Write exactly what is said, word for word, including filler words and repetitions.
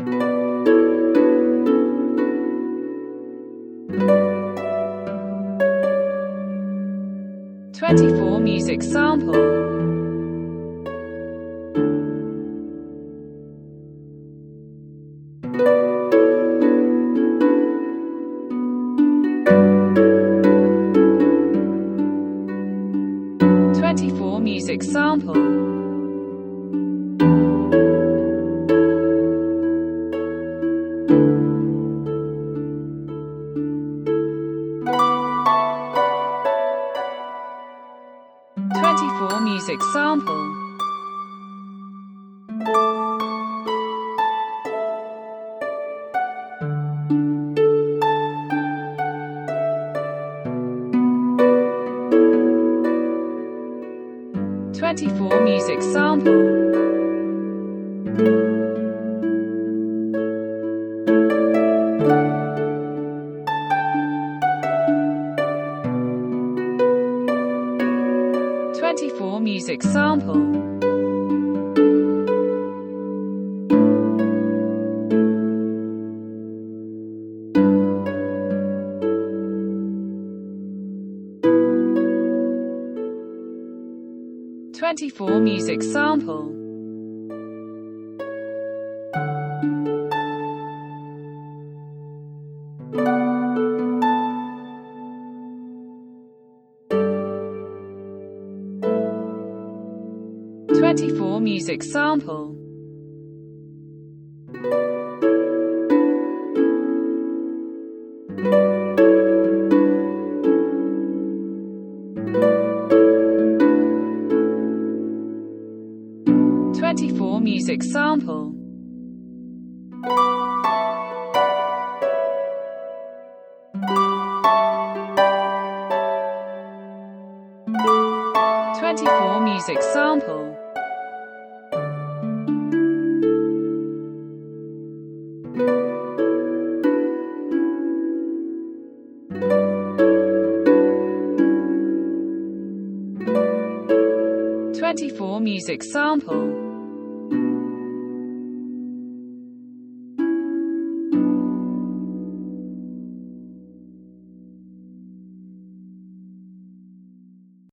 twenty-four music sample. twenty-four music sample. twenty-four music sample. twenty-four music sample. twenty-four music sample. twenty-four music sample. twenty-four music sample. twenty-four music sample. twenty-four music sample. twenty-four music sample.